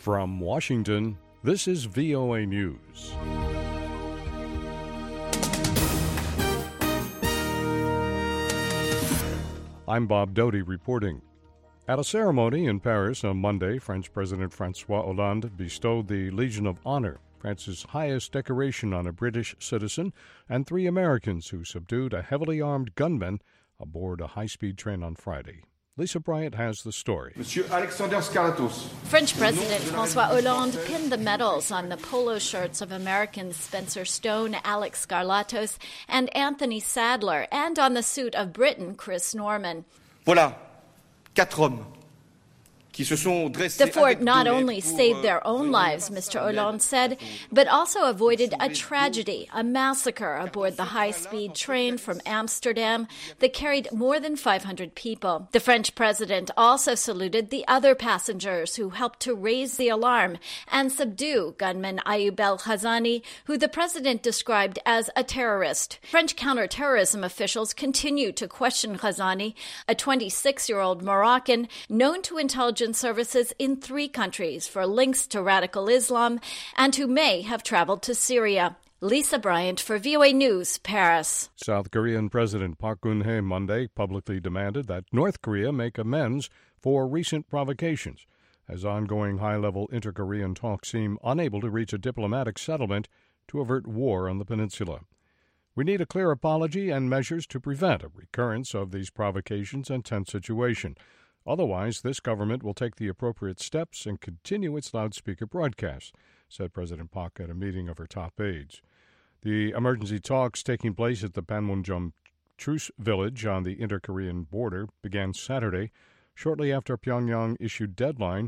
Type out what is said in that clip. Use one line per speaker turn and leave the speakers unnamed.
From Washington, this is VOA News. I'm Bob Doty reporting. At a ceremony in Paris on Monday, French President François Hollande bestowed the Legion of Honor, France's highest decoration, on a British citizen and 3 Americans who subdued a heavily armed gunman aboard a high-speed train on Friday. Lisa Bryant has the story.
Monsieur Alexander Skarlatos.
French President François Hollande pinned the medals on the polo shirts of Americans Spencer Stone, Alex Skarlatos, and Anthony Sadler, and on the suit of Briton Chris Norman.
Voilà, 4 hommes qui se sont dressés.
The 4 not only saved their own lives, Mr. Hollande said, but also avoided a tragedy, a massacre aboard the high-speed train from Amsterdam that carried more than 500 people. The French president also saluted the other passengers who helped to raise the alarm and subdue gunman Ayoub El-Khazani, who the president described as a terrorist. French counterterrorism officials continue to question Khazani, a 26-year-old Moroccan known to intelligence services in 3 countries for links to radical Islam and who may have traveled to Syria. Lisa Bryant for VOA News, Paris.
South Korean President Park Geun-hye Monday publicly demanded that North Korea make amends for recent provocations, as ongoing high-level inter-Korean talks seem unable to reach a diplomatic settlement to avert war on the peninsula. We need a clear apology and measures to prevent a recurrence of these provocations and tense situation. Otherwise, this government will take the appropriate steps and continue its loudspeaker broadcasts, said President Park at a meeting of her top aides. The emergency talks taking place at the Panmunjom Truce Village on the inter-Korean border began Saturday, shortly after Pyongyang issued deadline